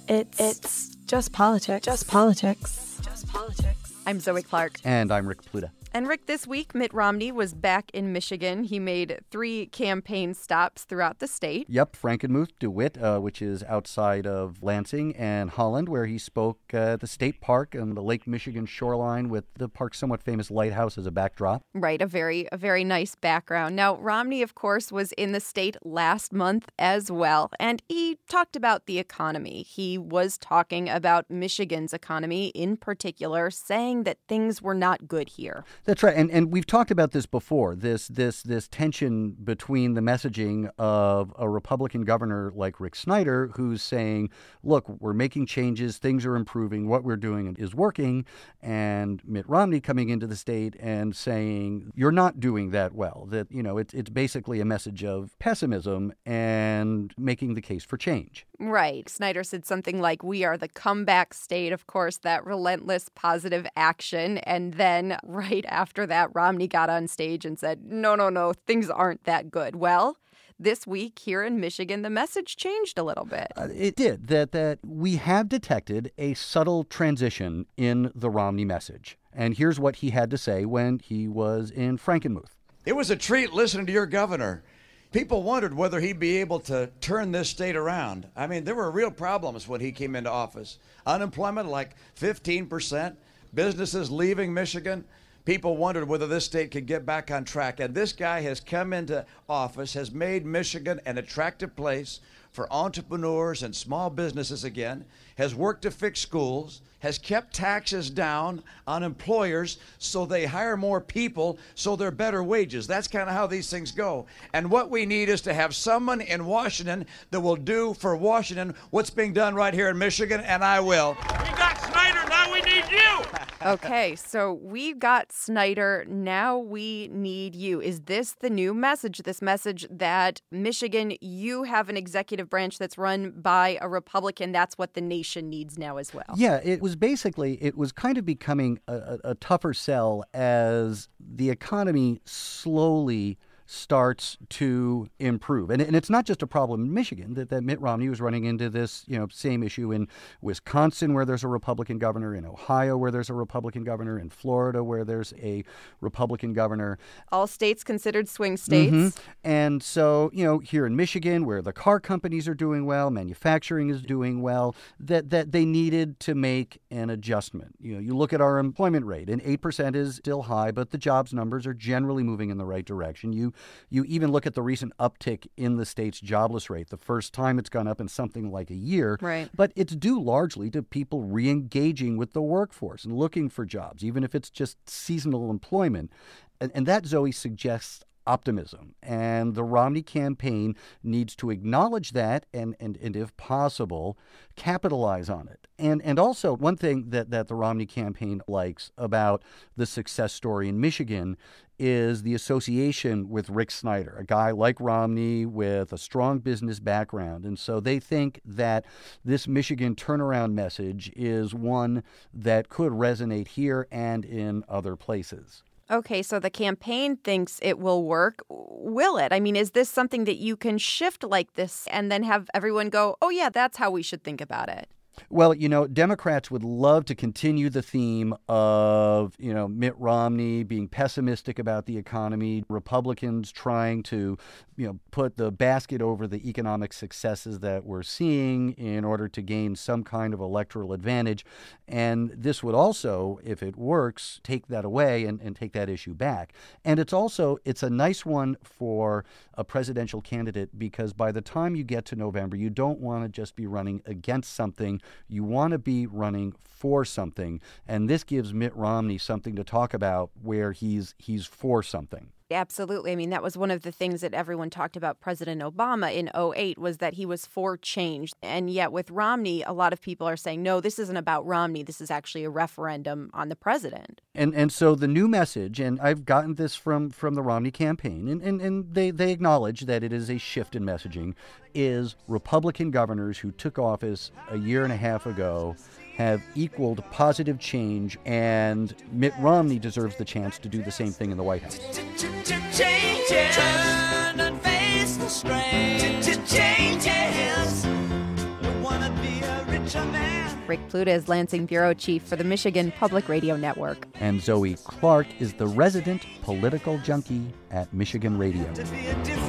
It's just politics. Just politics. Just politics. I'm Zoe Clark. And I'm Rick Pluta. And Rick, this week, Mitt Romney was back in Michigan. He made 3 campaign stops throughout the state. Yep, Frankenmuth, DeWitt, which is outside of Lansing, and Holland, where he spoke at the state park on the Lake Michigan shoreline with the park's somewhat famous lighthouse as a backdrop. Right, a very nice background. Now, Romney, of course, was in the state last month as well, and he talked about the economy. He was talking about Michigan's economy in particular, saying that things were not good here. That's right, and we've talked about this before, this tension between the messaging of a Republican governor like Rick Snyder, who's saying, look, we're making changes, things are improving, what we're doing is working, and Mitt Romney coming into the state and saying, you're not doing that well, that, it's basically a message of pessimism and making the case for change. Right. Snyder said something like, we are the comeback state, of course, that relentless positive action, and then right after that, Romney got on stage and said, no, things aren't that good. Well, this week here in Michigan, the message changed a little bit. It did. That we have detected a subtle transition in the Romney message. And here's what he had to say when he was in Frankenmuth. It was a treat listening to your governor. People wondered whether he'd be able to turn this state around. I mean, there were real problems when he came into office. Unemployment like 15%, businesses leaving Michigan. People wondered whether this state could get back on track. And this guy has come into office, has made Michigan an attractive place for entrepreneurs and small businesses again, has worked to fix schools, has kept taxes down on employers so they hire more people so they're better wages. That's kind of how these things go. And what we need is to have someone in Washington that will do for Washington what's being done right here in Michigan, and I will. We got Snyder, now we need you! Okay, so we got Snyder, now we need you. Is this the new message, this message that Michigan, you have an executive branch that's run by a Republican, that's what the nation needs now as well? Yeah, it was kind of becoming a tougher sell as the economy slowly starts to improve. And it's not just a problem in Michigan, that Mitt Romney was running into this, same issue in Wisconsin, where there's a Republican governor, in Ohio, where there's a Republican governor, in Florida, where there's a Republican governor. All states considered swing states. Mm-hmm. And so, here in Michigan, where the car companies are doing well, manufacturing is doing well, that they needed to make an adjustment. You look at our employment rate, and 8% is still high, but the jobs numbers are generally moving in the right direction. You even look at the recent uptick in the state's jobless rate, the first time it's gone up in something like a year. Right. But it's due largely to people re-engaging with the workforce and looking for jobs, even if it's just seasonal employment. And that, Zoe, suggests optimism. And the Romney campaign needs to acknowledge that and if possible, capitalize on it. And also, one thing that the Romney campaign likes about the success story in Michigan is the association with Rick Snyder, a guy like Romney with a strong business background. And so they think that this Michigan turnaround message is one that could resonate here and in other places. Okay, so the campaign thinks it will work. Will it? I mean, is this something that you can shift like this and then have everyone go, oh, yeah, that's how we should think about it? Well, Democrats would love to continue the theme of, Mitt Romney being pessimistic about the economy, Republicans trying to, put the basket over the economic successes that we're seeing in order to gain some kind of electoral advantage. And this would also, if it works, take that away and take that issue back. And it's a nice one for a presidential candidate because by the time you get to November, you don't want to just be running against something. You want to be running for something, and this gives Mitt Romney something to talk about where he's for something. Absolutely. I mean, that was one of the things that everyone talked about President Obama in 2008 was that he was for change. And yet with Romney, a lot of people are saying, no, this isn't about Romney. This is actually a referendum on the president. And so the new message, and I've gotten this from the Romney campaign, and they acknowledge that it is a shift in messaging, is Republican governors who took office a year and a half ago have equaled positive change, and Mitt Romney deserves the chance to do the same thing in the White House. Turn and face the strain. Changes. We wanna be a richer Rick Pluta is Lansing Bureau Chief for the Michigan Public Radio Network. And Zoe Clark is the resident political junkie at Michigan Radio. To be a